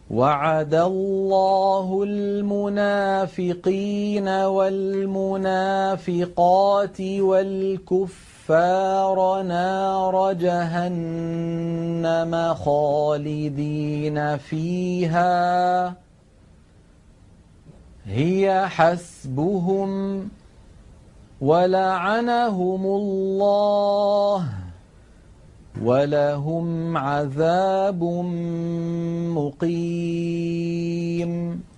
وعد الله المنافقين والمنافقات والكفار نار جهنم خالدين فيها هي حسبهم ولعنهم الله ولهم عذاب مقيم.